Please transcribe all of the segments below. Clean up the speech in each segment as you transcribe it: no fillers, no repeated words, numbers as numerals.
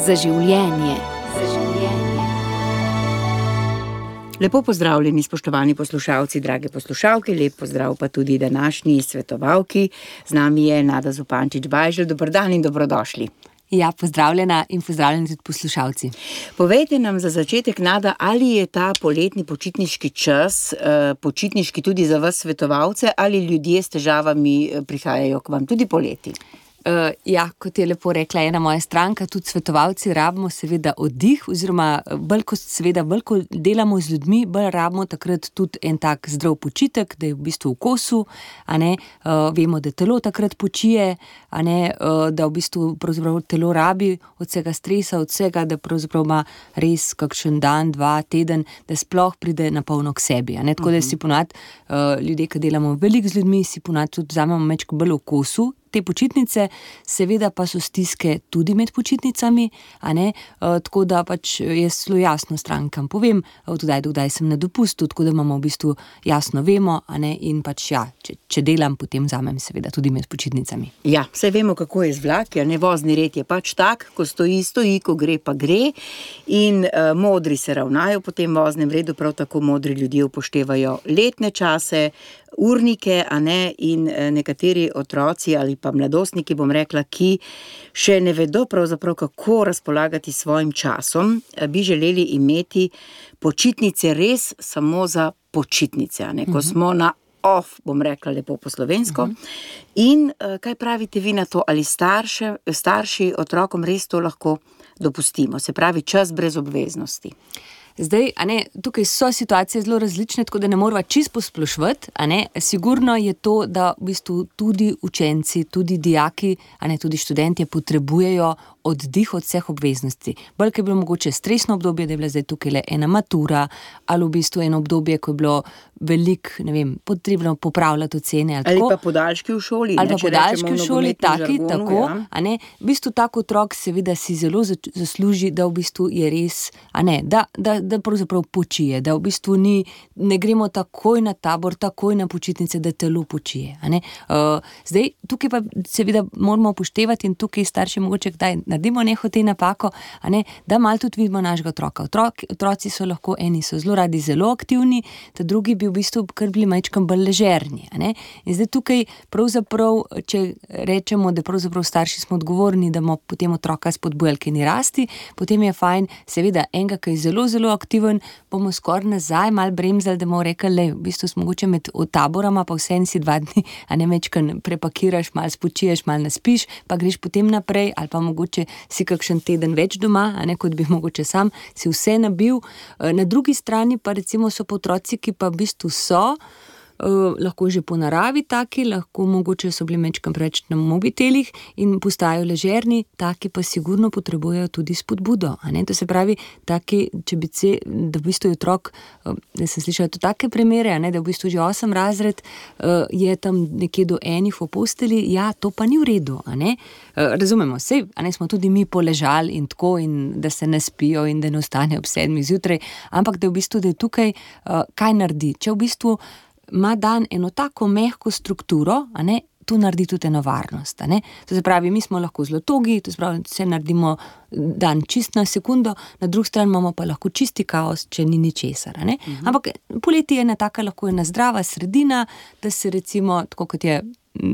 Za življenje. Lepo pozdravljeni, spoštovani poslušalci, drage poslušalke, lep pozdrav pa tudi današnji svetovalki. Z nami je Nada Zupančič-Bajželj. Dober dan in dobrodošli. Ja, pozdravljena in pozdravljeni tudi poslušalci. Povejte nam za začetek, Nada, ali je ta poletni počitniški čas, počitniški tudi za vas svetovalce, ali ljudje s težavami prihajajo k vam tudi poleti? Ja, kot je lepo rekla ena moja stranka, tudi svetovalci rabimo seveda oddih, oziroma bolj ko delamo z ljudmi, bolj rabimo takrat tudi en tak zdrav počitek, da je v bistvu v kosu, vemo, da telo takrat počije, da v bistvu pravzaprav telo rabi od vsega stresa, od vsega, da pravzaprav ima res kakšen dan, 2 teden, da sploh pride na polno k sebi, Tako da si ponad, ljudje, ki delamo veliko z ljudmi, si ponad tudi vzamemo mečko bolj v kosu te počitnice, seveda pa so stiske tudi med počitnicami, tako da pač jaz zelo jasno strankam povem, od kdaj do kdaj sem na dopustu, tako da imamo v bistvu jasno vemo, in pač ja, če delam, potem vzamem seveda tudi med počitnicami. Ja, saj vemo, kako je z vlaki, vozni red je pač tak, ko stoji, ko gre, pa gre, in modri se ravnajo po tem voznem redu, prav tako modri ljudje upoštevajo letne čase, urnike, in nekateri otroci ali pa mladostniki, bom rekla, ki še ne vedo pravzaprav, kako razpolagati svojim časom, bi želeli imeti počitnice res samo za počitnice, ko smo na off, bom rekla lepo po slovensko. In kaj pravite vi na to, ali starši otrokom res to lahko dopustimo, se pravi čas brez obveznosti? Zdaj, tukaj so situacije zelo različne, tako da ne morava čisto posploševati, Sigurno je to, da v bistvu tudi učenci, tudi dijaki, tudi študentje potrebujejo oddih od vseh obveznosti. Bolj, ko je bilo mogoče stresno obdobje, da je bila zdaj tukaj le ena matura, ali v bistvu eno obdobje, ko je bilo veliko, potrebno popravljati ocene. Ali pa podaljški v šoli. Ali pa podaljški v šoli, tako. Ja. V bistvu tak otrok seveda si zelo zasluži, da v bistvu je res, da pravzaprav počije, da v bistvu ne gremo takoj na tabor, takoj na počitnice, da telo počije. Zdaj, tukaj pa seveda moramo upoštevati in tukaj starši mogoče kdaj naredimo nehote napako, da malo tudi vidimo našega otroka. Otroci so lahko, eni so zelo radi zelo aktivni, ta drugi bi v bistvu kar bili majčkam bolj ležerni. In zdaj tukaj pravzaprav, če rečemo, da pravzaprav starši smo odgovorni, da bomo potem otroka spodbujali k eni rasti, potem je fajn, seveda enega, ki je zelo, zelo aktiven, bomo skoraj nazaj malo bremzali, da bomo rekli, v bistvu smo mogoče med taborama, pa vseeno si 2 dni, majčkam prepakiraš, malo spočiješ, malo naspiš, pa greš potem naprej, ali pa mogoče si kakšen teden več doma, kot bi mogoče sam si vse nabil. Na drugi strani pa recimo so pa otroci, ki pa v bistvu so lahko že po naravi taki, lahko mogoče so bili majčkam preveč na mobitelih in postajajo ležerni, taki pa sigurno potrebujejo tudi spodbudo. To se pravi, taki, da v bistvu je otrok, da sem slišala to take primere, da v bistvu že 8 razred je tam nekje do 1 v posteli, ja, to pa ni v redu, Razumemo, sej, smo tudi mi poležali in tako, in da se ne spijo in da ne ostane ob 7 zjutraj, ampak da v bistvu, da je tukaj kaj naredi. Če v bistvu ima dan eno tako mehko strukturo, to naredi tudi eno varnost. To se pravi, mi smo lahko zelo togi, to se pravi, vse naredimo dan čist na sekundo, na drugi strani imamo pa lahko čisti kaos, če ni ničesar. Ampak poleti je ena taka lahko ena zdrava sredina, da se recimo, tako kot je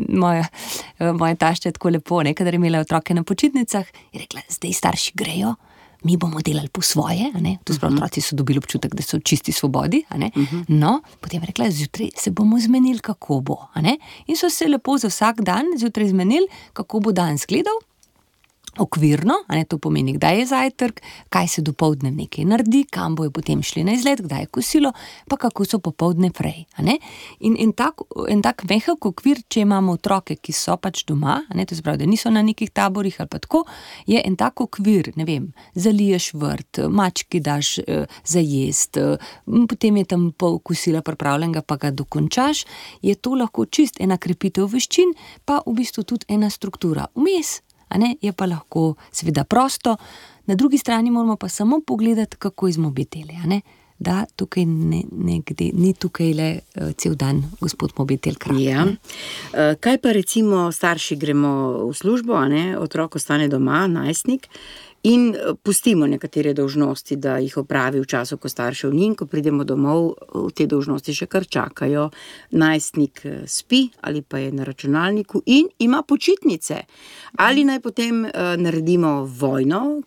moja tašča tako lepo, kadar je imela otroke na počitnicah, je rekla, zdaj starši grejo, mi bomo delali po svoje, to se pravi, otroci so dobili občutek, da so v čisti svobodi, No, potem je rekla, zjutraj se bomo zmenili, kako bo, In so se lepo za vsak dan zjutraj zmenili, kako bo dan izgledal, okvirno, to pomeni, kdaj je zajtrk, kaj se dopoldne nekaj naredi, kam bojo potem šli na izlet, kdaj je kosilo, pa kako so popoldne prej. In en tak mehek okvir, če imamo otroke, ki so pač doma, to se pravi, da niso na nekih taborih ali pa tako, je en tak okvir, zaliješ vrt, mački daš za jest, potem je tam pol kosila pripravljenega, pa ga dokončaš, je to lahko čist ena krepitev veščin, pa v bistvu tudi ena struktura. Vmes je pa lahko seveda prosto, na drugi strani moramo pa samo pogledati, kako iz mobiteli. da tukaj ni tukaj le cel dan gospod mobitel kraj. Ja. Kaj pa recimo starši gremo v službo, a ne? Otrok ostane doma, najstnik, in pustimo nekatere dolžnosti, da jih opravi v času, ko staršev ni, in ko pridemo domov, te dolžnosti še kar čakajo. Najstnik spi ali pa je na računalniku in ima počitnice. Ali naj potem naredimo vojno,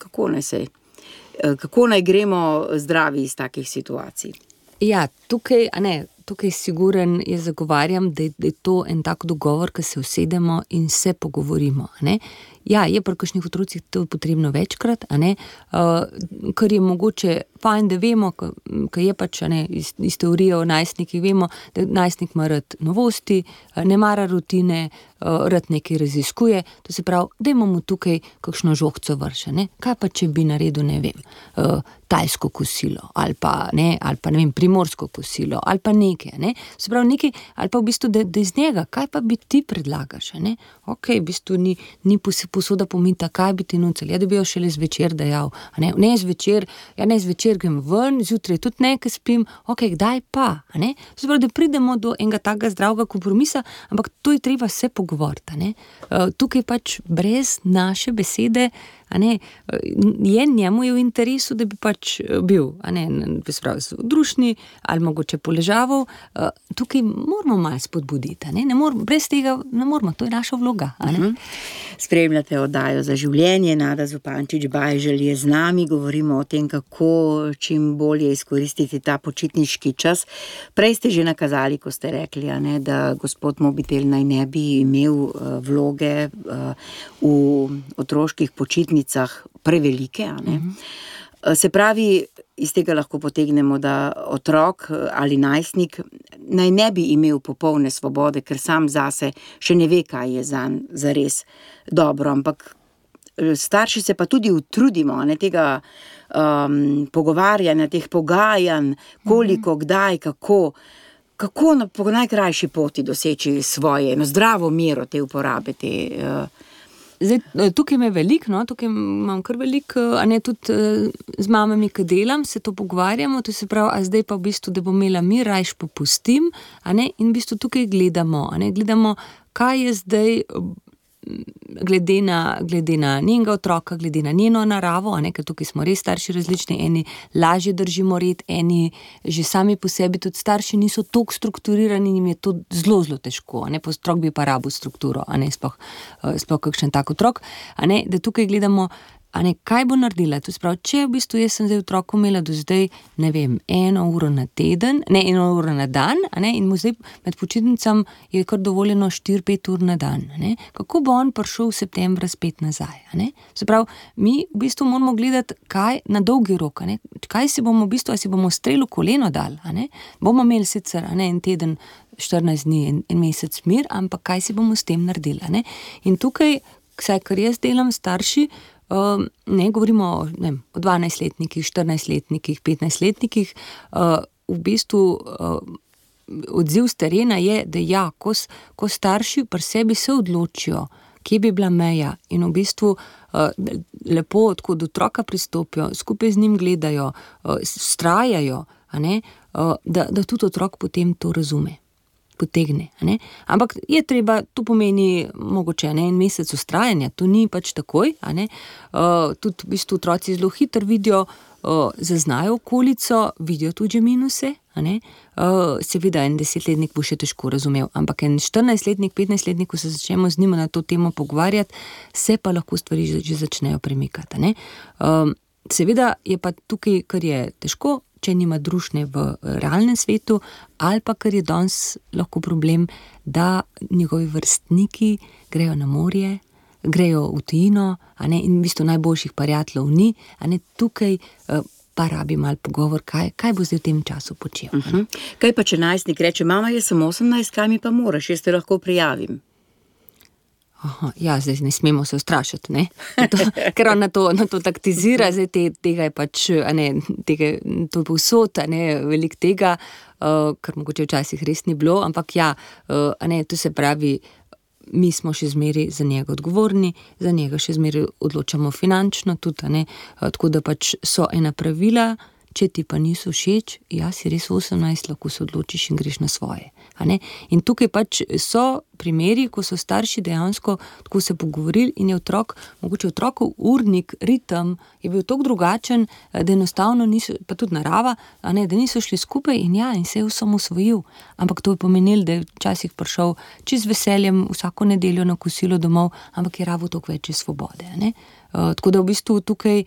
kako naj gremo zdravi iz takih situacij? Ja, tukaj siguren je zagovarjam, da je to en tak dogovor, ko se usedemo in se pogovorimo, ne. Ja, je pri kakšnih otrocih to potrebno večkrat, kar je mogoče fajn, da vemo, ko je pač, iz teorije o najstnikih vemo, da najstnik ima rad novosti, ne mara rutine, rad nekaj raziskuje, to se pravi, dajmo mu tukaj kakšno žogco vrše, ne. Kaj pa, če bi naredil, ne vem, tajsko kosilo, ali pa ne vem, primorsko kosilo, ali pa nekaj, ne. Se pravi, nekaj, ali pa v bistvu, da iz njega, kaj pa bi ti predlagaš, ne. Okej, v bistvu ni posoda pomita, kaj bi ti nucali, da bi jo šele zvečer dajal, ne zvečer grem ven, zjutraj tudi nekaj spim, okej, kdaj pa, ne. Se pravi, da pridemo do enega takega zdravega kompromisa, ampak to je treba se pogovoriti, ne. Tukaj pač brez naše besede, njemu je v interesu, da bi pač bil, se pravi, družni ali mogoče poležaval, tukaj moramo malo spodbuditi, brez tega ne moramo, to je naša vloga, Spremljate oddajo Za življenje, Nada Zupančič-Bajželj je z nami, govorimo o tem, kako čim bolje izkoristiti ta počitniški čas. Prej ste že nakazali, ko ste rekli, da gospod mobitel naj ne bi imel vloge v otroških počitnicah prevelike, Se pravi, iz tega lahko potegnemo, da otrok ali najstnik naj ne bi imel popolne svobode, ker sam zase še ne ve, kaj je zanj zares dobro, ampak starši se pa tudi utrudimo, tega pogovarjanja, teh pogajanj, koliko, kdaj, kako po najkrajši poti doseči svoje, zdravo mero te uporabe, Zdaj, tukaj me veliko, tukaj imam kar veliko, tudi z mamami, ki delam, se to pogovarjamo, to se pravi, a zdaj pa v bistvu, da bom imela mir, rajš popustim, in v bistvu tukaj gledamo, kaj je zdaj glede na njenega otroka, glede na njeno naravo, ker tukaj smo res starši različni, eni lažje držimo red, eni že sami po sebi, tudi starši niso toliko strukturirani in jim je to zelo, zelo težko, otrok bi pa rabil strukturo, sploh kakšen tak otrok, da tukaj gledamo, kaj bo naredila, to se pravi, če v bistvu jaz sem zdaj otroku imela do zdaj, ne vem, 1 uro na teden, 1 uro na dan, in mu zdaj med počitnicami je kar dovoljeno 4-5 ur na dan, kako bo on prišel v septembra spet nazaj, Se pravi, mi v bistvu moramo gledati, kaj na dolgi rok, kaj si bomo v bistvu, ali si bomo strelu koleno dali, bomo imeli sicer, en teden, 14 dni, en mesec mir, ampak kaj si bomo s tem naredili, in tukaj, vsaj kar jaz delam starši, govorimo o 12-letnikih, 14-letnikih, 15-letnikih, v bistvu odziv z terena je, da ja, ko starši pri sebi se odločijo, kje bi bila meja in v bistvu lepo tako do otroka pristopijo, skupaj z njim gledajo, vztrajajo, da tudi otrok potem to razume. Potegne, ampak je treba, to pomeni mogoče en mesec vztrajanja, to ni pač takoj, tudi v bistvu otroci zelo hitro vidijo, zaznajo okolico, vidijo tudi minuse, seveda en 10-letnik bo še težko razumel, ampak en 14-letnik, 15-letnik, ko se začnemo z njim na to temo pogovarjati, se pa lahko stvari že začnejo premikati, seveda je pa tukaj, kar je težko, če nima družine v realnem svetu, ali pa kar je danes lahko problem, da njegovi vrstniki grejo na morje, grejo v tujino, in v bistvu najboljših prijateljev ni, tukaj pa rabi malo pogovor, kaj bo zdaj v tem času počel. Kaj pa, če najstnik reče, mama, jaz sem 18, kaj mi pa moraš, jaz te lahko prijavim? Ja, zdaj ne smemo se ustrašiti, ker on na to taktizira, zdaj tega je pač, tega, to je povsod, veliko tega, kar mogoče včasih res ni bilo, ampak ja, to se pravi, mi smo še zmeraj za njega odgovorni, za njega še zmeraj odločamo finančno tudi, tako da pač so ena pravila, če ti pa niso všeč, si res 18, lahko se odločiš in greš na svoje. A ne? In tukaj pač so primeri, ko so starši dejansko tako se pogovorili in je mogoče otrokov urnik, ritem je bil tako drugačen, da enostavno niso, pa tudi narava, a ne, da niso šli skupaj in se je osamosvojil. Ampak to je pomenilo, da je včasih prišel čez veseljem vsako nedeljo na kosilo domov, ampak je rabil toliko več svobode. A ne? Tako da v bistvu tukaj,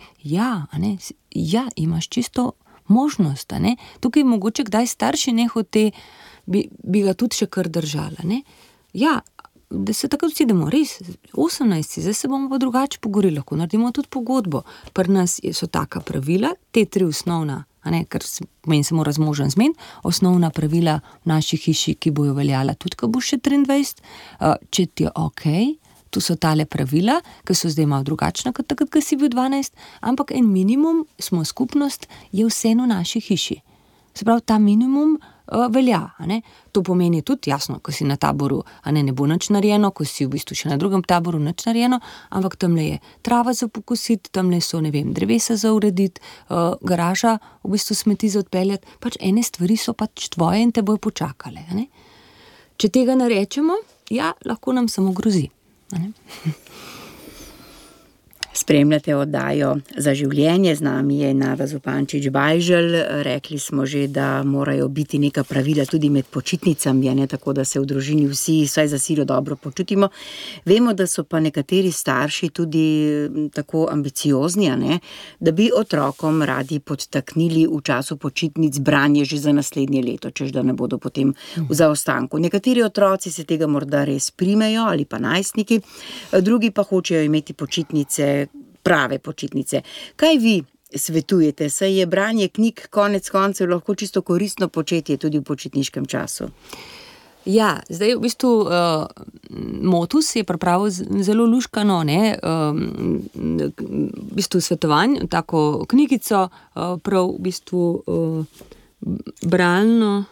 imaš čisto možnost. A ne? Tukaj mogoče kdaj starši nehote bi ga tudi še kar držala. Ne? Da se takrat usedemo, res, 18, zdaj se bomo pa drugače pogovorili, lahko naredimo tudi pogodbo. Pri nas so taka pravila, te 3 osnovna, ker se mora zmožen zmeniti, osnovna pravila v naši hiši, ki bojo veljala tudi, ko bo še 23, če ti je okej, tu so tale pravila, ki so zdaj malo drugačna kot takrat, ko si bil 12, ampak en minimum, smo skupnost, je vseeno v naši hiši. Se pravi, ta minimum velja. To pomeni tudi, jasno, ko si na taboru, ne bo nič narejeno, ko si v bistvu še na drugem taboru nič narejeno, ampak tamle je trava za pokositi, tamle so, drevesa za urediti, garaža, v bistvu smeti za odpeljati, pač ene stvari so pač tvoje in te bojo počakale. Če tega ne rečemo, lahko nam samo grozi. Spremljate oddajo Za življenje, z nami je Nada Zupančič Bajželj. Rekli smo že, da morajo biti neka pravila tudi med počitnicami, tako da se v družini vsi vsaj za silo dobro počutimo. Vemo, da so pa nekateri starši tudi tako ambiciozni, da bi otrokom radi podtaknili v času počitnic branje že za naslednje leto, češ da ne bodo potem v zaostanku. Nekateri otroci se tega morda res primejo ali pa najstniki, drugi pa hočejo imeti počitnice, prave počitnice. Kaj vi svetujete? Saj je branje knjig konec koncev lahko čisto koristno početje tudi v počitniškem času. Zdaj v bistvu Motus je pripravil zelo luškano, v bistvu svetovanj, tako knjigico, prav v bistvu bralno,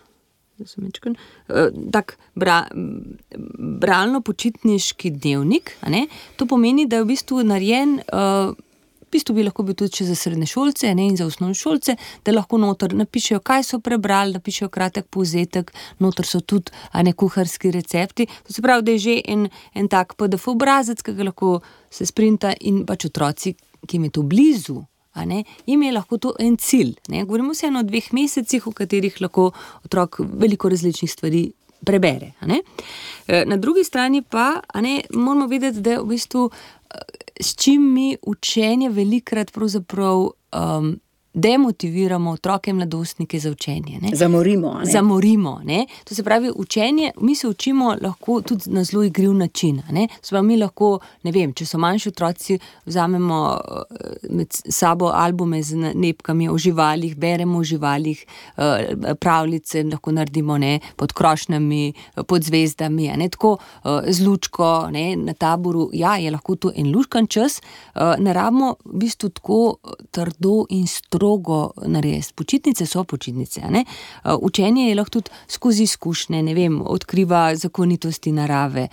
bralno-počitniški dnevnik. To pomeni, da je v bistvu narejen, v bistvu bi lahko bil tudi še za srednješolce in za osnovnošolce, da lahko noter napišejo, kaj so prebrali, napišejo kratek povzetek, noter so tudi kuharski recepti. To se pravi, da je že en tak PDF obrazec, ki ga lahko se sprinta in pač otroci, ki jim je to blizu, jim je lahko to en cilj. Govorimo se o 2 mesecih, v katerih lahko otrok veliko različnih stvari prebere. Na drugi strani pa moramo vedeti, da v bistvu s čim mi učenje velikrat pravzaprav demotiviramo otroke in mladostnike za učenje. Zamorimo. To se pravi, učenje, mi se učimo lahko tudi na zelo igriv način. Se pravi, mi lahko, če so manjši otroci, vzamemo med sabo albume z nepkami o živalih, beremo o živalih, pravljice lahko naredimo pod krošnjami, pod zvezdami, tako z lučko, na taboru. Je lahko to en luškan čas, ne rabimo v bistvu tako trdo in strogo narediti. Počitnice so počitnice. Učenje je lahko tudi skozi izkušnje, odkriva zakonitosti narave,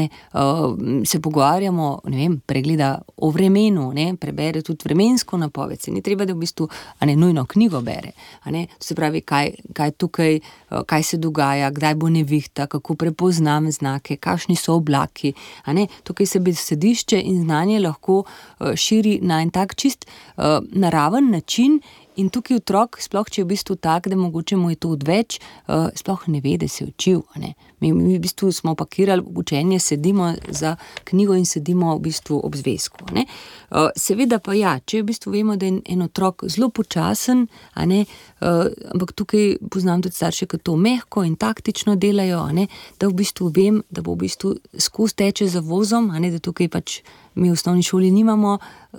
se pogovarjamo, pregleda o vremenu, prebere tudi vremensko napoved. Se ni treba, da v bistvu nujno knjigo bere. To se pravi, kaj tukaj, kaj se dogaja, kdaj bo nevihta, kako prepoznam znake, kakšni so oblaki. Tukaj se besedišče in znanje lahko širi na en tak čist naraven način. In tukaj otrok, sploh če je v bistvu tak, da mogoče mu je to odveč, sploh ne ve, da se je učil. Mi v bistvu smo pakirali učenje, sedimo za knjigo in sedimo v bistvu ob zvezku. Seveda pa če v bistvu vemo, da je en otrok zelo počasen, ampak tukaj poznam tudi starše, ki to mehko in taktično delajo, da v bistvu vem, da bo v bistvu skozi teče za vozom, da tukaj pač mi v osnovni šoli nimamo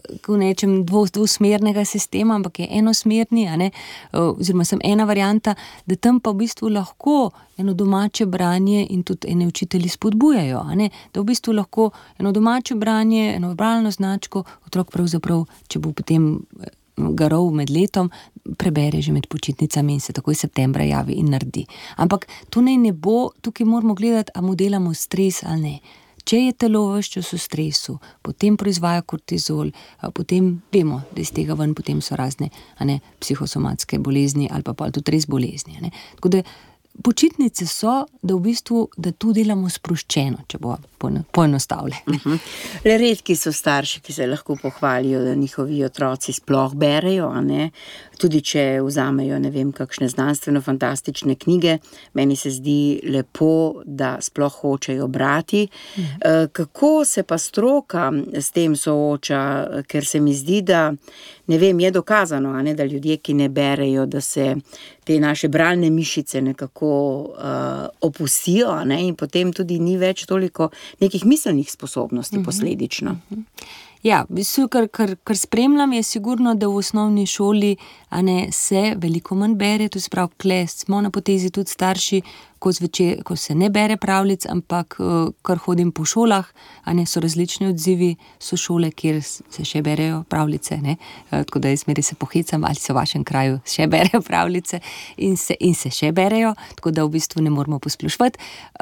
dvosmernega sistema, ampak je enosmerni, oziroma sem ena varianta, da tam pa v bistvu lahko eno domače branje in tudi ene učitelji spodbujajo, da v bistvu lahko eno domače branje, eno bralno značko otrok pravzaprav, če bo potem garov med letom, prebere že med počitnicami in se takoj septembra javi in naredi. Ampak to ne bo, tukaj moramo gledati, a mu delamo stres ali ne. Če je telo ves čas v stresu, potem proizvaja kortizol, potem vemo, da iz tega ven potem so razne psihosomatske bolezni ali pa tudi res bolezni. Tako da počitnice so, da v bistvu, da tu delamo sproščeno, če bo poenostavljeno. Le redki so starši, ki se lahko pohvalijo, da njihovi otroci sploh berejo, tudi če vzamejo, ne vem, kakšne znanstveno-fantastične knjige. Meni se zdi lepo, da sploh hočejo brati. Kako se pa stroka s tem sooča, ker se mi zdi, da ne vem, je dokazano, da ljudje, ki ne berejo, da se te naše bralne mišice nekako opustijo, in potem tudi ni več toliko nekih miselnih sposobnosti posledično. Ja, v bistvu, kar spremljam, je sigurno, da v osnovni šoli se veliko manj bere, to se pravi, kle smo na potezi tudi starši, ko se ne bere pravljic, ampak kar hodim po šolah, so različni odzivi, so šole, kjer se še berejo pravljice, tako da jaz meri se pohecam, ali se v vašem kraju še berejo pravljice in se še berejo, tako da v bistvu ne moramo posploševati.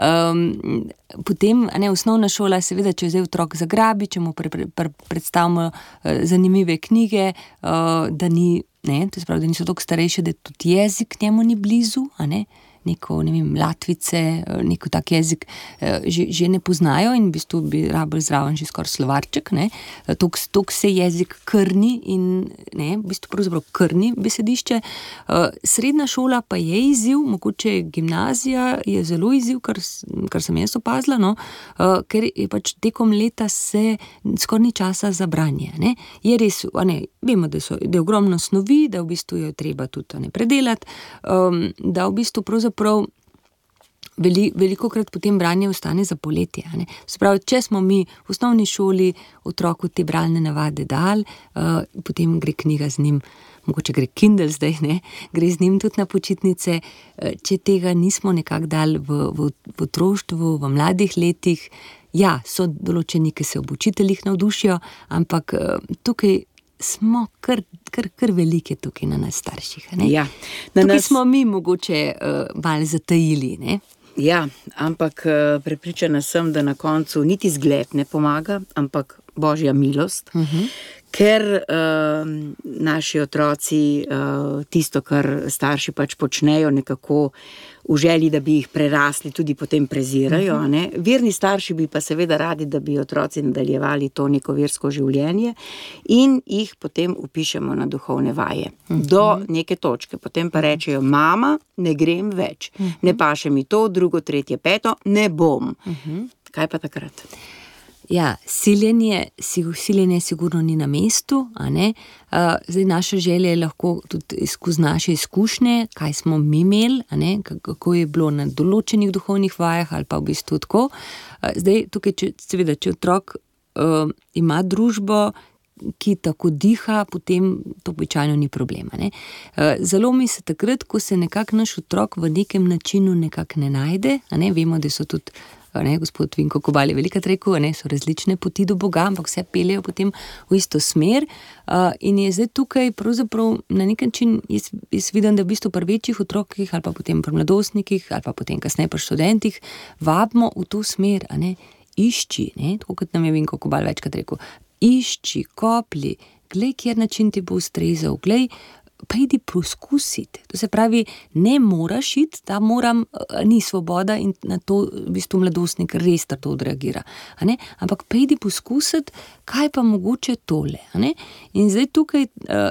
Potem, osnovna šola, seveda, če zdaj otrok zagrabi, če mu predstavimo zanimive knjige, da ni, to se pravi, da niso toliko starejši, da tudi jezik njemu ni blizu, neko, ne vem, Latvice, neko tak jezik že ne poznajo in v bistvu bi rabili zraven že skoraj slovarček, toliko se jezik krni in v bistvu pravzaprav krni besedišče. Srednja šola pa je izziv, mogoče gimnazija je zelo izziv, kar sem jaz opazila, ker je pač tekom leta se skoraj ni časa za branje, Je res, vemo, da je ogromno snovi, da v bistvu jo treba tudi predelati, da v bistvu pravzaprav velikokrat potem branje ostane za poletje. Se pravi, če smo mi v osnovni šoli otroku te bralne navade dali, potem gre knjiga z njim, mogoče gre Kindle zdaj, gre z njim tudi na počitnice. Če tega nismo nekako dali v otroštvu, v mladih letih, so določeni, ki se ob učiteljih navdušijo, ampak tukaj smo kar velike tukaj na nas starših. Tukaj smo mi mogoče malo zatajili, Ja, ampak prepričana sem, da na koncu niti zgled ne pomaga, ampak božja milost, ker naši otroci tisto, kar starši pač počnejo, nekako v želji, da bi jih prerasli, tudi potem prezirajo. Verni starši bi pa seveda radi, da bi otroci nadaljevali to neko versko življenje in jih potem vpišemo na duhovne vaje. Do neke točke. Potem pa rečejo, mama, ne grem več. Ne paše mi to, drugo, tretje, peto, ne bom. Kaj pa takrat? Ja, siljenje sigurno ni na mestu, Zdaj naša želja je lahko tudi skozi naše izkušnje, kaj smo mi imeli, kako je bilo na določenih duhovnih vajah ali pa v bistvu tako. Zdaj, tukaj, če otrok ima družbo, ki tako diha, potem to običajno ni problema. Zalomi se takrat, ko se nekako naš otrok v nekem načinu nekako ne najde, vemo, da so tudi gospod Vinko Kobal je velikrat rekel, so različne poti do Boga, ampak vse peljejo potem v isto smer, in je zdaj tukaj pravzaprav na nek način, jaz vidim, da v bistvu pri večjih otrokih ali pa potem pri mladostnikih ali pa potem kasneje pri študentih vabimo v to smer, išči, tako kot nam je Vinko Kobal večkrat rekel, išči, kopli, glej, kjer način ti bo ustrezal, glej, pa idi poskusiti. To se pravi, ne moraš iti, da ni svoboda in na to v bistvu mladostnik res to odreagira. Ampak pa idi poskusiti, kaj pa mogoče tole. In zdaj tukaj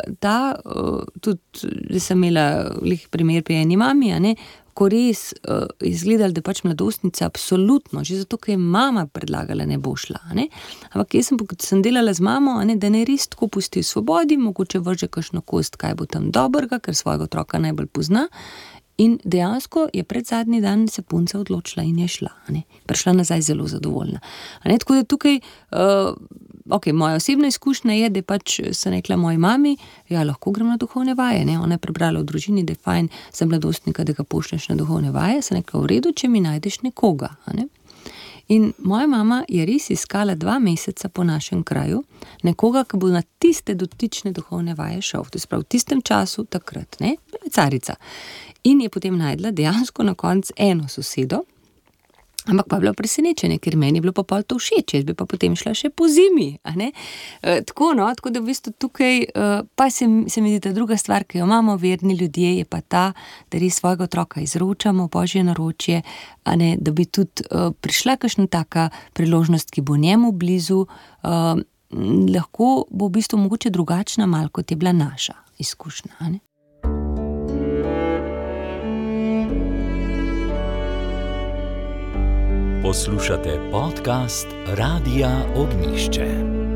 tudi sem imela primer pri eni mami, ko res izgledali, da pač mladostnica absolutno, že zato, ker je mama predlagala, ne bo šla. Ampak jaz sem delala z mamo, da ne res tako pusti v svobodi, mogoče vrže kakšno kost, kaj bo tam dobrega, ker svojega otroka najbolj pozna. In dejansko je predzadnji dan se punca odločila in je šla. Prišla nazaj zelo zadovoljna. Tako da tukaj, moja osebna izkušnja je, da pač sem rekla moji mami, lahko grem na duhovne vaje. Ona je prebrala v družini, da je fajn za mladostnika, da ga pošlješ na duhovne vaje. Sem rekla, v redu, če mi najdeš nekoga. In moja mama je res iskala 2 meseca po našem kraju nekoga, ki bo na tiste dotične duhovne vaje šel. To je prav v tistem času, takrat, carica. In je potem najdla dejansko na koncu eno sosedo, Ampak pa je bilo presenečenje, ker meni je bilo pa pol to všeč, jaz bi pa potem šla še po zimi. Tako da v bistvu tukaj, pa se mi zdi ta druga stvar, ki jo imamo verni ljudje, je pa ta, da res svojega otroka izročamo v Božje naročje, da bi tudi prišla kakšna taka priložnost, ki bo njemu blizu, lahko bo v bistvu mogoče drugačna malo, kot je bila naša izkušnja. Poslušate podcast Radia Ognjišče.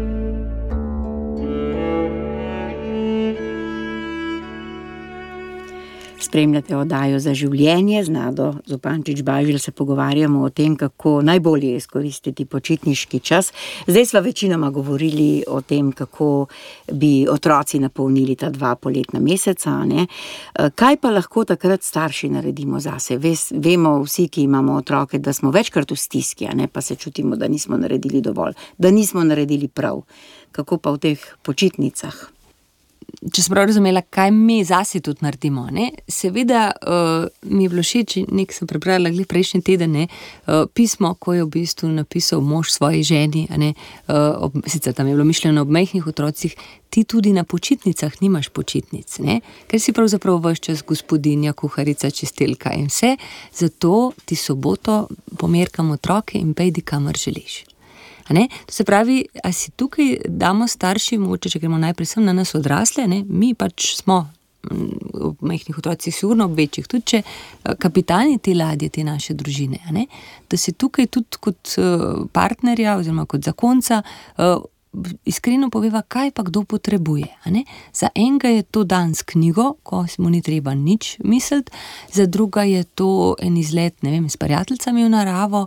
Spremljate oddajo Za življenje z Nado Zupančič-Bajželj, se pogovarjamo o tem, kako najbolje izkoristiti počitniški čas. Zdaj sva večinoma govorili o tem, kako bi otroci napolnili ta 2 poletna meseca, ne? Kaj pa lahko takrat starši naredimo zase? Vemo vsi, ki imamo otroke, da smo večkrat v stiski, ne? Pa se čutimo, da nismo naredili dovolj, da nismo naredili prav. Kako pa v teh počitnicah? Če sem prav razumela, kaj mi zase tudi naredimo, ne? Seveda mi je bilo všeč, sem prebrala glih prejšnji teden, pismo, ko je v bistvu napisal mož svoji ženi, sicer tam je bilo mišljeno ob majhnih otrocih, ti tudi na počitnicah nimaš počitnic, ne? Ker si pravzaprav ves čas gospodinja, kuharica, čistilka in vse, zato ti soboto pomerkam otroke in pejdi kamor želiš. To se pravi, a si tukaj damo starši, mogoče, če gremo najprej sem na nas odrasle, mi pač smo v majhnih otrocih, sigurno ob večjih, tudi če kapitani te ladje, te naše družine, da si tukaj tudi kot partnerja oziroma kot zakonca iskreno poveva, kaj pa kdo potrebuje. Za enega je to dan s knjigo, ko mu ni treba nič misliti, za druga je to en izlet, s prijateljicami v naravo,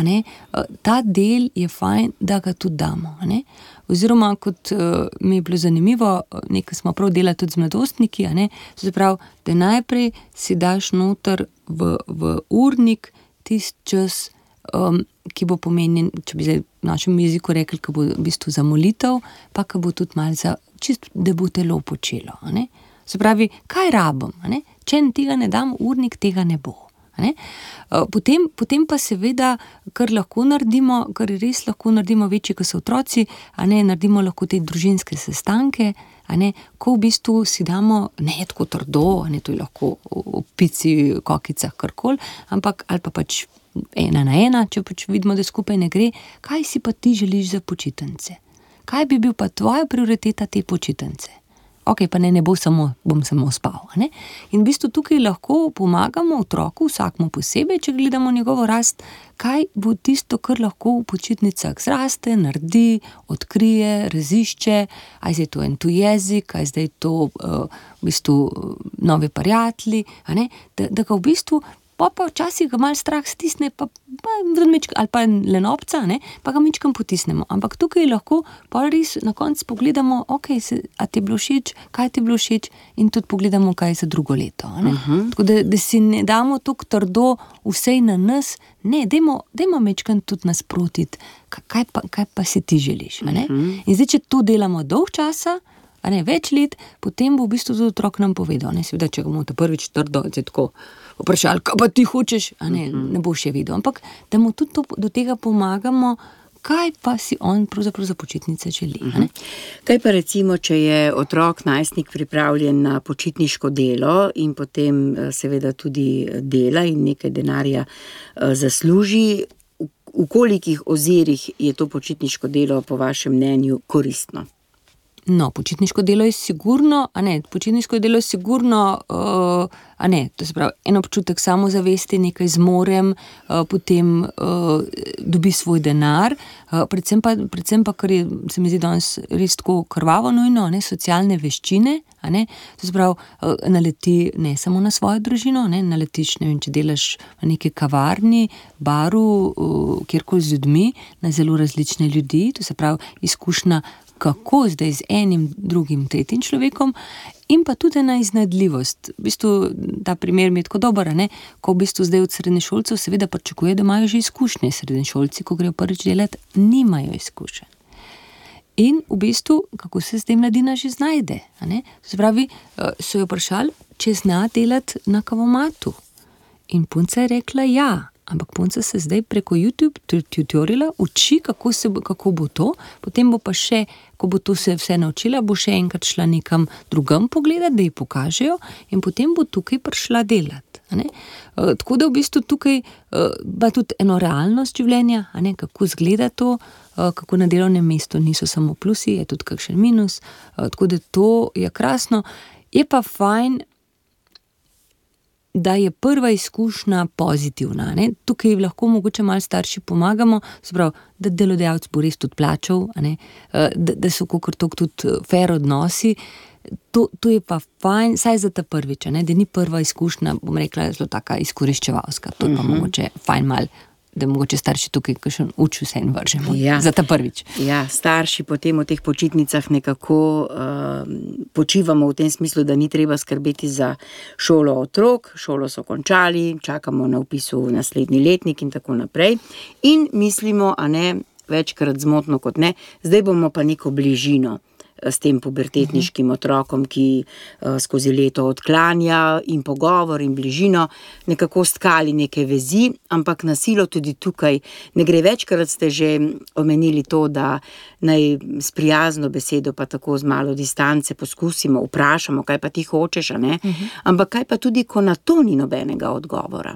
ta del je fajn, da ga tudi damo. Oziroma, kot mi je bilo zanimivo, nekaj smo prav delali tudi z mladostniki, to se pravi, da najprej si daš noter v urnik tist čas, ki bo pomenjen, če bi zdaj v našem jeziku rekli, ki bo v bistvu za molitev, pa ki bo tudi malo za čisto, da bo telo počelo. Se pravi, kaj rabim? Če tega ne dam, urnik tega ne bo. Potem pa seveda, kar lahko naredimo, kar res lahko naredimo večji, ko so otroci, naredimo lahko te družinske sestanke, ko v bistvu si damo, ne tako trdo, to je lahko v pici, kokicah, karkoli, ampak ali pa pač 1 na 1, če pač vidimo, da skupaj ne gre, kaj si pa ti želiš za počitnice? Kaj bi bil pa tvoja prioriteta te počitnice? Ok, pa ne bom samo spal. In v bistvu tukaj lahko pomagamo otroku, vsakmu posebej, če gledamo njegovo rast, kaj bo tisto, kar lahko v počitnicah zraste, naredi, odkrije, razišče, aj zdaj to en tuj jezik, aj zdaj to v bistvu novi prijatelji, da ga v bistvu pa včasih ga malo strah stisne, ali pa lenobca, pa ga mičkam potisnemo. Ampak tukaj lahko pa res na koncu pogledamo, a ti je bilo všeč, kaj ti je bilo všeč, in tudi pogledamo, kaj je za drugo leto. Tako da si ne damo toliko trdo vsej na nas, dajmo mičkam tudi nasprotiti, kaj pa si ti želiš. In zdaj, če to delamo dolg časa, več let, potem bo v bistvu tudi otrok nam povedal. Seveda, če ga bomo prvič trdo, tako vprašali, kaj pa ti hočeš, ne bo še videl. Ampak da mu tudi do tega pomagamo, kaj pa si on pravzaprav za počitnice želi. Kaj pa recimo, če je otrok, najstnik pripravljen na počitniško delo in potem seveda tudi dela in nekaj denarja zasluži, v kolikih ozirih je to počitniško delo po vašem mnenju koristno? No, počitniško delo je sigurno, to se pravi, en občutek samozavesti, nekaj zmorem, potem dobi svoj denar, predvsem pa, kar je, se mi zdi danes res tako krvavo nujno, socialne veščine, to se pravi, naleti ne samo na svojo družino, naletiš, če delaš v neki kavarni, baru, kjerkoli z ljudmi, na zelo različne ljudi, to se pravi, izkušnja, kako zdaj z enim, drugim, tretjim človekom, in pa tudi ena iznajdljivost. V bistvu, ta primer mi je tako dober, ko v bistvu zdaj od srednješolcev seveda pričakuje, da imajo že izkušnje. Srednješolci, ko grejo prvič delati, nimajo izkušenj. In v bistvu, kako se zdaj mladina že znajde. Se pravi, so jo vprašali, če zna delati na kavomatu. In punca je rekla ja, ampak punca se zdaj preko YouTube tutoriala uči, kako bo to, potem bo pa še, ko bo to se vse naučila, bo še enkrat šla nekam drugam pogledati, da ji pokažejo in potem bo tukaj prišla delati. Tako da v bistvu tukaj ima tudi eno realnost življenja, kako izgleda to, kako na delovnem mestu niso samo plusi, je tudi kakšen minus, tako da to je krasno. Je pa fajn, da je prva izkušnja pozitivna. Tukaj lahko mogoče malo starši pomagamo, sprav, da delodajalec bo res tudi plačal, da so kakor tudi fair odnosi. To je pa fajn, saj za ta prvič, da ni prva izkušnja, bom rekla, zelo taka izkoriščevalska. To je pa mogoče fajn mal, da mogoče starši tukaj kakšen uč vse in vržemo. Za ta prvič. Ja, starši potem v teh počitnicah nekako počivamo v tem smislu, da ni treba skrbeti za šolo otrok, šolo so končali, čakamo na vpisu v naslednji letnik in tako naprej. In mislimo, večkrat zmotno kot ne, zdaj bomo pa neko bližino s tem pubertetniškim otrokom, ki skozi leto odklanja in pogovor in bližino, nekako stkali neke vezi, ampak na silo tudi tukaj ne gre. Večkrat ste že omenili to, da naj s prijazno besedo pa tako z malo distance poskusimo, vprašamo, kaj pa ti hočeš, ampak kaj pa tudi, ko na to ni nobenega odgovora.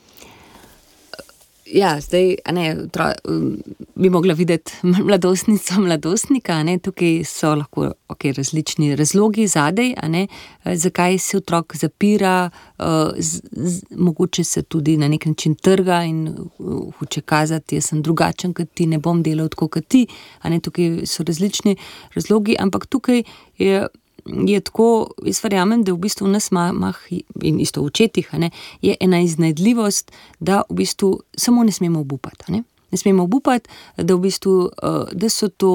Ja, zdaj, bi mogla videti mladostnico, mladostnika, tukaj so lahko različni razlogi zadej, zakaj se otrok zapira, mogoče se tudi na nek način trga in hoče kazati, jaz sem drugačen kot ti, ne bom delal tako kot ti, tukaj so različni razlogi, ampak tukaj je tako, jaz verjamem, da v bistvu v nas in isto v očetih, je ena iznajdljivost, da v bistvu samo ne smemo obupati. Ne smemo obupati, da v bistvu, da so to,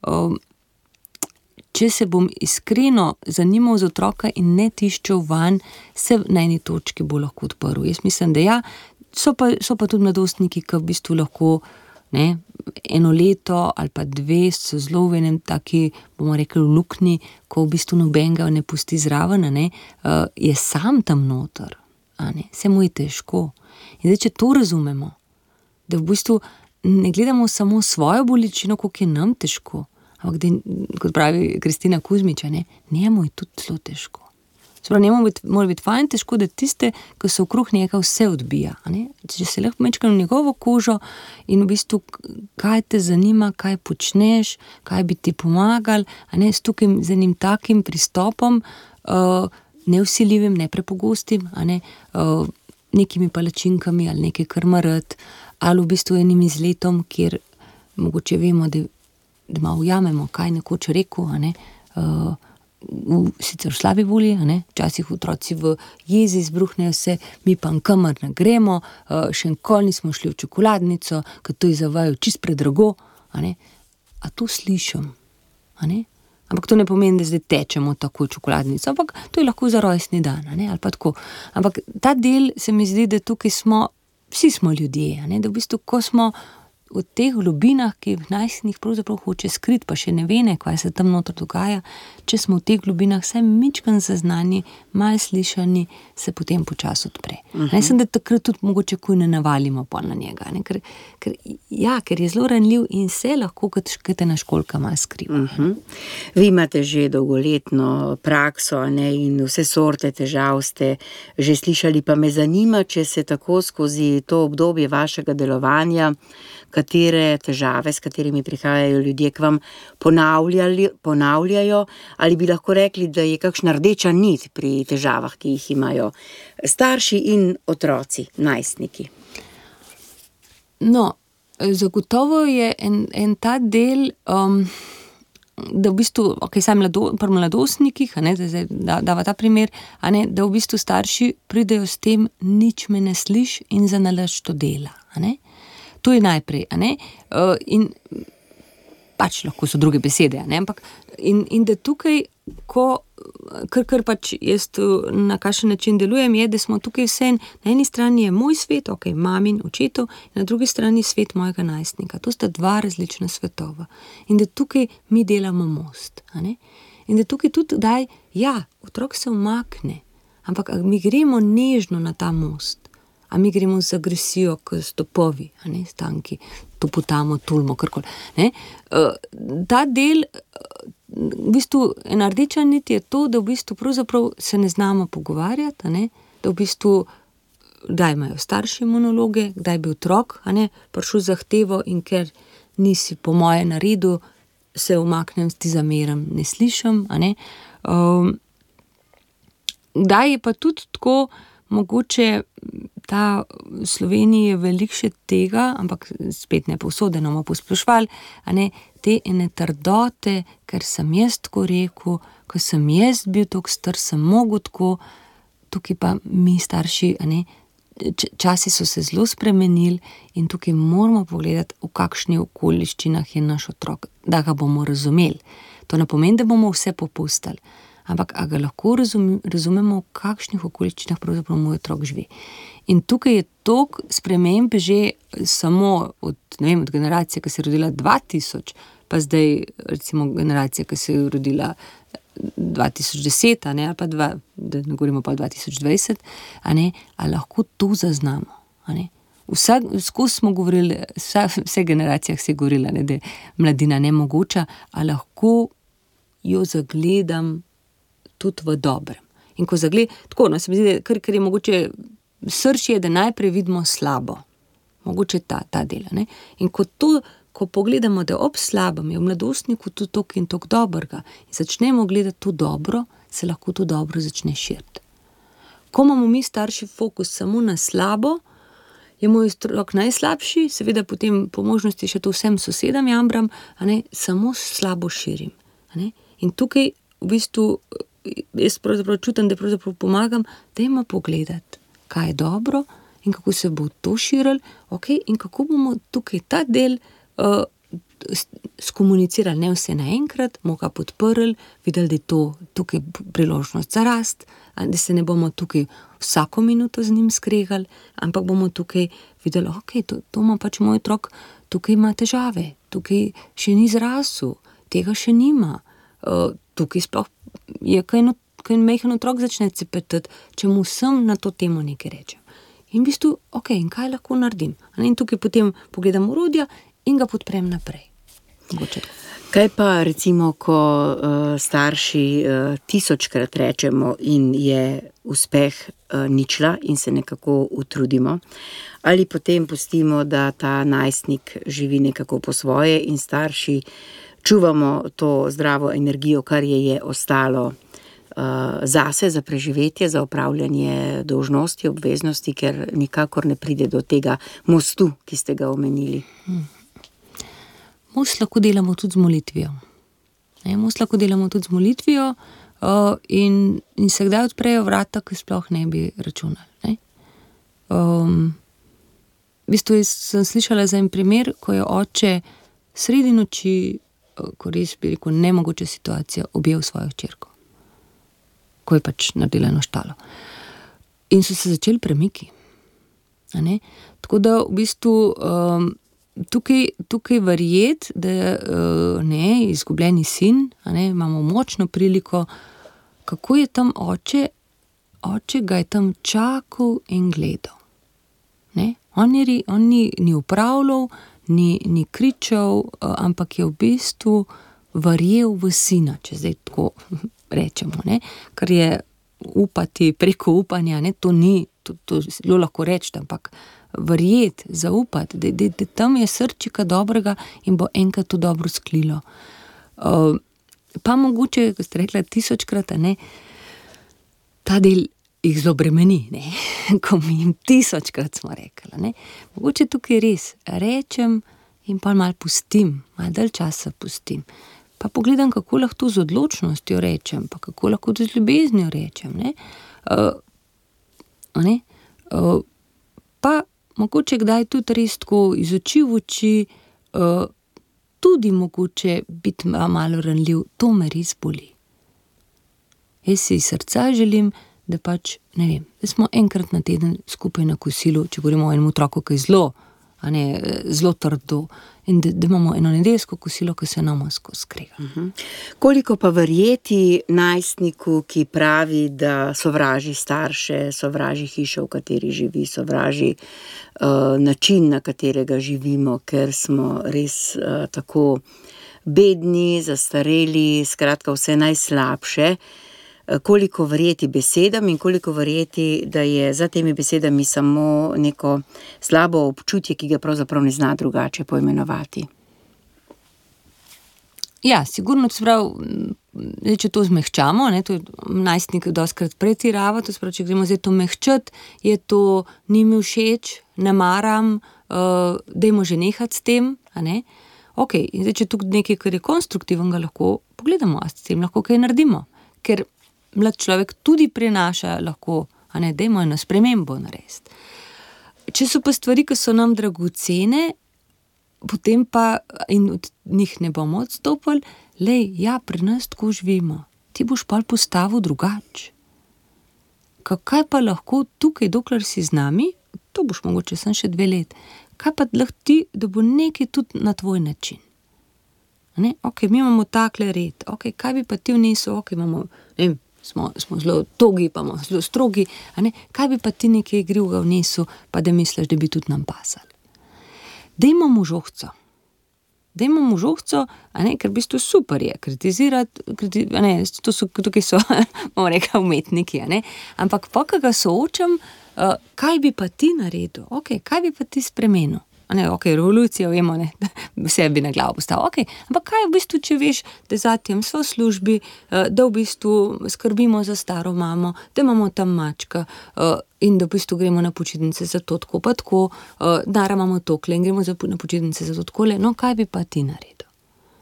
če se bom iskreno zanimal za otroka in ne tiščal van, se na eni točki bo lahko odprl. Jaz mislim, da ja, so pa tudi mladostniki, ki v bistvu lahko, eno leto ali pa dve so zelo v enem taki, bomo rekli, luknji, ko v bistvu nobenega ne pusti zraven, je sam tam noter, se mu je težko. In zdaj, če to razumemo, da v bistvu ne gledamo samo svojo bolečino, koliko je nam težko, ampak da, kot pravi Kristina Kuzmič, njemu je tudi zelo težko. Sprav, njemu mora biti fajn težko, da tiste, ki so okrog njega, vse odbija. Če se lahko mečkam v njegovo kožo in v bistvu, kaj te zanima, kaj počneš, kaj bi ti pomagal, s tukaj z enim takim pristopom, nevsiljivim, neprepogostim, nekimi palačinkami ali nekaj krmarat, ali v bistvu enim izletom, kjer mogoče vemo, da malo ujamemo, kaj nekoč rekel, sicer v slabi volji, včasih otroci v jezi izbruhnejo se, mi pa nkamor ne gremo, še nikoli nismo šli v čokoladnico, ker to je za vaju čist predrago, a to slišim, ampak to ne pomeni, da zdaj tečemo tako v čokoladnico, ampak to je lahko za rojstni dan, ali pa tako, ampak ta del se mi zdi, da tukaj vsi smo ljudje, da v bistvu, ko smo v teh globinah, ki v najstnih pravzaprav hoče skriti, pa še ne ve, kaj se tam noter dogaja, če smo v teh globinah vsaj mičkan zaznani, malo slišani, se potem počasi odpre. Mislim, da takrat tudi mogoče kuj ne navalimo pol na njega, ker je zelo ranljiv in se lahko kot ena školjka malo skriva. Vi imate že dolgoletno prakso, in vse sorte težav ste že slišali, pa me zanima, če se tako skozi to obdobje vašega delovanja, katere težave, s katerimi prihajajo ljudje k vam, ponavljajo, ali bi lahko rekli, da je kakšna rdeča nit pri težavah, ki jih imajo starši in otroci, najstniki? No, zagotovo je en ta del, da v bistvu, sam pri mladostnikih, da dava ta primer, da v bistvu starši pridejo s tem, nič me ne sliš in zanalašč to dela, To je najprej, in pač lahko so druge besede, ampak in da tukaj, kar pač jaz na kakšen način delujem, je, da smo tukaj vse, na eni strani je moj svet, mamin, očetov, in na drugi strani svet mojega najstnika. To sta dva različna svetova. In da tukaj mi delamo most, in da tukaj tudi otrok se umakne, ampak mi gremo nežno na ta most. a mi gremo z agresijo, k stopovi, a ne, stanki, topotamo, tulmo, karkoli. Ta del, v bistvu, ena rdeča nit je to, da v bistvu pravzaprav se ne znamo pogovarjati, a ne, da v bistvu, kdaj imajo starši monologe, kdaj bi otrok, a ne, prišel zahtevo in ker nisi po moje naredil, se umaknem, ti zameram, ne slišim, a ne. Kdaj je pa tudi tako, mogoče ta v Sloveniji je veliko še tega, ampak spet ne povsod, da bomo posploševali, a ne, te ene trdote, ker sem jaz tako rekel, ko sem jaz bil tako star, sem mogel tako, tukaj pa mi starši, a ne, časi so se zelo spremenili in tukaj moramo pogledati, v kakšnih okoliščinah je naš otrok, da ga bomo razumeli. To ne pomeni, da bomo vse popustili, ampak a ga lahko razumemo, v kakšnih okoliščinah pravzaprav moj otrok živi. In tukaj je toliko sprememb že samo od generacije, ki se je rodila 2000, pa zdaj recimo generacija, ki se je rodila 2010, a ne, ali pa da ne govorimo pa 2020, a ne, a lahko to zaznamo, a ne. Skozi smo govorili, vse generacijah se je govorila, ne, da je mladina nemogoča, a lahko jo zagledam tudi v dobrem. In ko tako, se mi zdi, da kar je mogoče srč je, da najprej vidimo slabo. Mogoče ta del, ne. In ko pogledamo, da ob slabem je v mladostniku tudi toliko in toliko dobrega in začnemo gledati to dobro, se lahko to dobro začne širiti. Ko imamo mi starši fokus samo na slabo, je moj otrok najslabši, seveda potem po možnosti še to vsem sosedam jambram, a ne, samo slabo širim. A ne. In tukaj v bistvu jaz pravzaprav čutim, da pravzaprav pomagam, dajmo pogledati, kaj je dobro in kako se bo to širilo, okay, in kako bomo tukaj ta del skomunicirali, ne vse naenkrat, bomo ga podprli, videli, da je to tukaj priložnost za rast, da se ne bomo tukaj vsako minuto z njim skregali, ampak bomo tukaj videli, ok, to ima pač moj otrok, tukaj ima težave, tukaj še ni zrasel, tega še nima, tukaj sploh je, ko en majhen otrok začne cepetati, če mu vsem na to temo nekaj rečem. In v bistvu, ok, in kaj lahko naredim? In tukaj potem pogledam orodja in ga podprem naprej. Mogoče. Kaj pa recimo, ko starši 1000-krat rečemo in je uspeh ničla in se nekako utrudimo, ali potem pustimo, da ta najstnik živi nekako po svoje in starši čuvamo to zdravo energijo, kar je ostalo zase, za preživetje, za opravljanje dolžnosti, obveznosti, ker nikakor ne pride do tega mostu, ki ste ga omenili. Most lahko delamo tudi z molitvijo. In se kdaj odprejo vrata, ki sploh ne bi računali. V bistvu sem slišala za en primer, ko je oče sredi noči, ko res bi rekel nemogoča situacija, objel svojo hčerko, ko je pač naredila eno štalo. In so se začeli premiki. Tako da v bistvu tukaj verjeti, da izgubljeni sin, imamo močno priliko, kako je tam oče ga je tam čakal in gledal. On ni upravljal, ni kričal, ampak je v bistvu verjel v sina, če zdaj tako rečemo, kar je upati preko upanja, to ni, to zelo lahko reči, ampak verjeti, zaupati, da tam je srčika dobrega in bo enkrat to dobro sklilo. Pa mogoče, ko ste rekla 1000-krat, ta del jih zelo bremeni, ko mi jim 1000-krat smo rekli. Mogoče tukaj res rečem in pa malo pustim, malo dalj časa pustim. Pa pogledam, kako lahko z odločnostjo rečem, pa kako lahko z ljubeznijo rečem. Pa mogoče kdaj tudi res tako iz oči v oči, tudi mogoče biti malo ranljiv, to me res boli. Jaz si iz srca želim, da pač, da smo enkrat na teden skupaj na kosilu, če govorimo o enem otroku, ki je zelo zelo trdo. In da imamo eno nedeljsko kosilo, ki se nama skozi skrega. Koliko pa verjeti najstniku, ki pravi, da sovraži starše, sovraži hišo, v kateri živi, sovraži način, na katerega živimo, ker smo res tako bedni, zastareli, skratka vse najslabše. Koliko verjeti besedam in koliko verjeti, da je za temi besedami samo neko slabo občutje, ki ga pravzaprav ne zna drugače poimenovati. Ja, sigurno, če to zmehčamo, to je najstnik dostikrat pretirava, to sprav, če gremo zdaj to mehčati, je to ni mi všeč, ne maram, dajmo že nehati s tem, Ok, in zdaj, če tukaj nekaj, kar je konstruktivnega, lahko pogledamo, a s tem lahko kaj naredimo, ker mlad človek tudi prinaša lahko, dajmo eno spremembo narediti. Če so pa stvari, ki so nam dragocene, potem pa in od njih ne bomo odstopili, pri nas tako živimo, ti boš pa postavil drugače. Kaj pa lahko tukaj, dokler si z nami, to boš mogoče sem še 2 let, kaj pa lahko ti, da bo nekaj tudi na tvoj način. Ok, mi imamo takle red, ok, kaj bi pa ti vnesel, ok, imamo, smo zelo togi, pa imamo zelo strogi, kaj bi pa ti nekaj igrivega vnesel, pa da misliš, da bi tudi nam pasali. Dajmo mu žohco, ker v bistvu super je kritizirati, tukaj so, bomo rekla, umetniki, ampak pa, ko ga soočam, kaj bi pa ti naredil, ok, kaj bi pa ti spremenil. Ok, revolucija, vemo, vse bi na glavo postavil, ok, ampak kaj v bistvu, če veš, da zatijem smo v službi, da v bistvu skrbimo za staro mamo, da imamo tam mačka in da v bistvu gremo na počitnice za to tako pa tako, dara imamo tokle in gremo na počitnice za to takole, kaj bi pa ti naredil?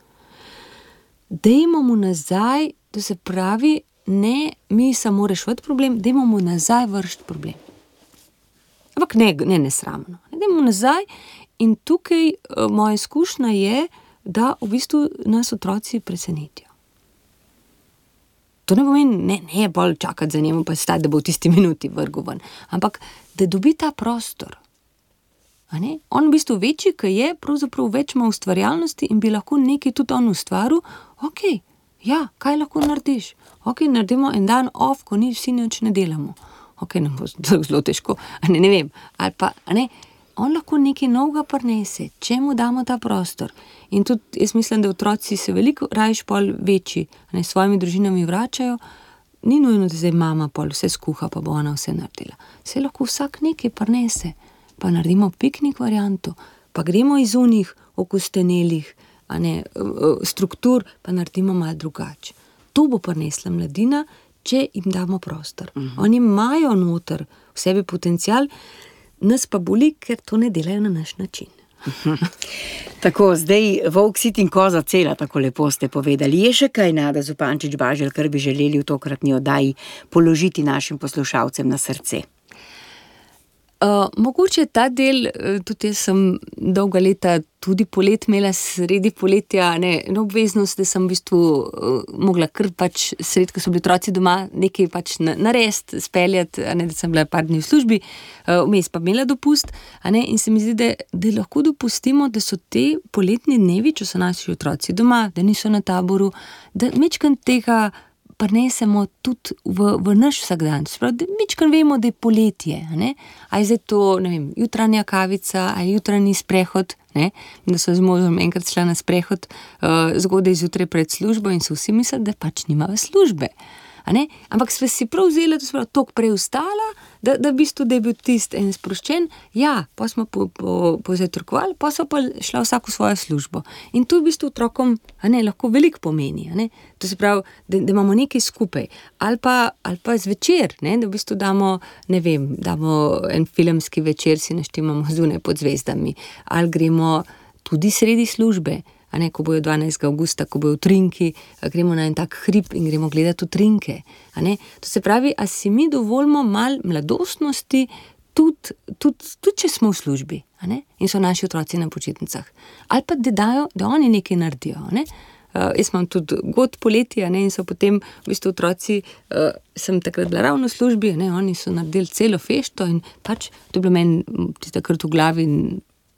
Dajmo mu nazaj, to se pravi, ne mi samo rešiti problem, dajmo mu nazaj vršiti problem. Ampak ne nesramno. Dajmo nazaj in tukaj moja izkušnja je, da v bistvu nas otroci presenetijo. To ne pomeni, ne bolj čakati za njemu, pa stati, da bo v tisti minuti vrgel ven. Ampak, da dobi ta prostor. On v bistvu večji, ki je, pravzaprav več ima ustvarjalnosti in bi lahko nekaj tudi on ustvaril. Ok, ja, kaj lahko narediš? Ok, naredimo en dan off, ko vsi nič ne delamo. Ok, nam bo zelo težko, ne vem, ali pa, on lahko nekaj novega prinese, če mu damo ta prostor. In tudi, jaz mislim, da otroci se veliko rajš pol večji, s svojimi družinami vračajo, ni nujno, da zdaj mama pol vse skuha, pa bo ona vse naredila. Se lahko vsak nekaj prinese, pa naredimo piknik varianto, pa gremo iz unih okostenelih, struktur, pa naredimo malo drugače. To bo prinesla mladina, če jim damo prostor. Oni imajo noter v sebi potencial, nas pa boli, ker to ne delajo na naš način. Tako, zdaj volk sit in koza cela, tako lepo ste povedali. Je še kaj, Nada Zupančič-Baželj, kar bi želeli v tokratni oddaji položiti našim poslušalcem na srce? Mogoče ta del, tudi jaz sem dolga leta tudi polet imela sredi poletja, obveznost, da sem v bistvu mogla kar sredi, ko so bili otroci doma, nekaj narediti, speljati, da sem bila par dni v službi, vmes pa imela dopust, in se mi zdi, da lahko dopustimo, da so te poletni dnevi, če so naši otroci doma, da niso na taboru, da mečkam tega prinesemo tudi v naš vsakdan. Da mičkrat vemo, da je poletje. A je zdaj to, jutranja kavica, a je jutranji sprehod, da so z možem enkrat šla na sprehod zgodaj zjutraj pred službo in so vsi mislili, da nimava službe. Ampak sva si prav vzela, toliko preustala, da v bistvu, da je bil tisti en sproščen, pa smo pozajtrkovali, pa so pa šla vsak v svojo službo. In to v bistvu otrokom lahko veliko pomeni. To se pravi, da imamo nekaj skupaj. Ali pa zvečer, da v bistvu damo en filmski večer, si naštimamo zunaj pod zvezdami. Ali gremo tudi sredi službe, ko bojo 12. avgusta, ko bojo utrinki, gremo na en tak hrib in gremo gledati utrinke. To se pravi, a si mi dovolimo malo mladostnosti, tudi če smo v službi, in so naši otroci na počitnicah. Ali pa da oni nekaj naredijo. Jaz imam tudi god poletje, in so potem v bistvu otroci, sem takrat bila ravno v službi, oni so naredili celo fešto in to je bilo meni takrat v glavi in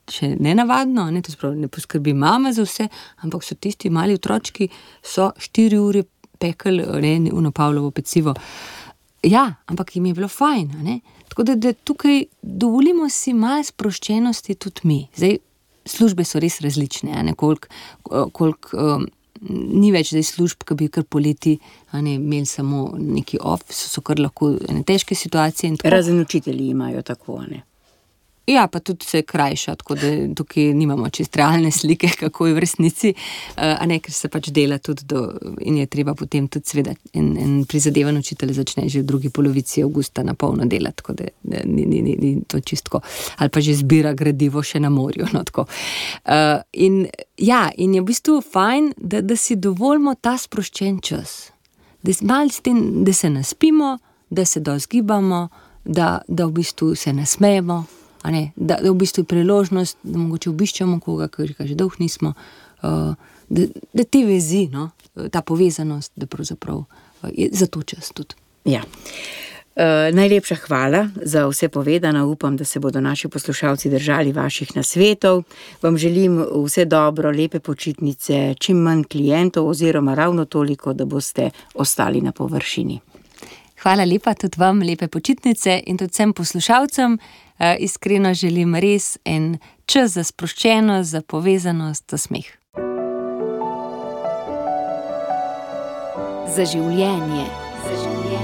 še nenavadno, ne, to sprav, ne poskrbi mama za vse, ampak so tisti mali otročki, so 4 ure pekel, ne, ono Pavlovo pecivo. Ja, ampak jim je bilo fajn, ne. Tako da tukaj dovolimo si malo sproščenosti tudi mi. Zdaj, službe so res različne, ne, koliko ni več zdaj služb, ki bi kar poleti imeli samo neki off, so kar lahko ene težke situacije. Razen učitelji imajo tako, ne? Ja, pa tudi se krajša, tako da tukaj nimamo čisto realne slike, kako je v resnici, ker se pač dela tudi in je treba potem tudi seveda en prizadevan učitelj začne že v drugi polovici avgusta na polno delati, tako da ni to čistko. Ali pa že zbira gradivo še na morju, no tako. In je v bistvu fajn, da si dovolimo ta sproščen čas. Malo s tem, da se naspimo, da se zgibamo, da v bistvu se nasmejemo, da v bistvu je priložnost, da mogoče obiščemo koga, ker že dolgo nismo, da te vezi, no, ta povezanost, da pravzaprav je za to čas tudi. Ja. Najlepša hvala za vse povedano. Upam, da se bodo naši poslušalci držali vaših nasvetov. Vam želim vse dobro, lepe počitnice, čim manj klientov oziroma ravno toliko, da boste ostali na površini. Hvala lepa tudi vam, lepe počitnice in tudi vsem poslušalcem. Iskreno želim res en čas za sproščenost, za povezanost, za smeh. Za življenje.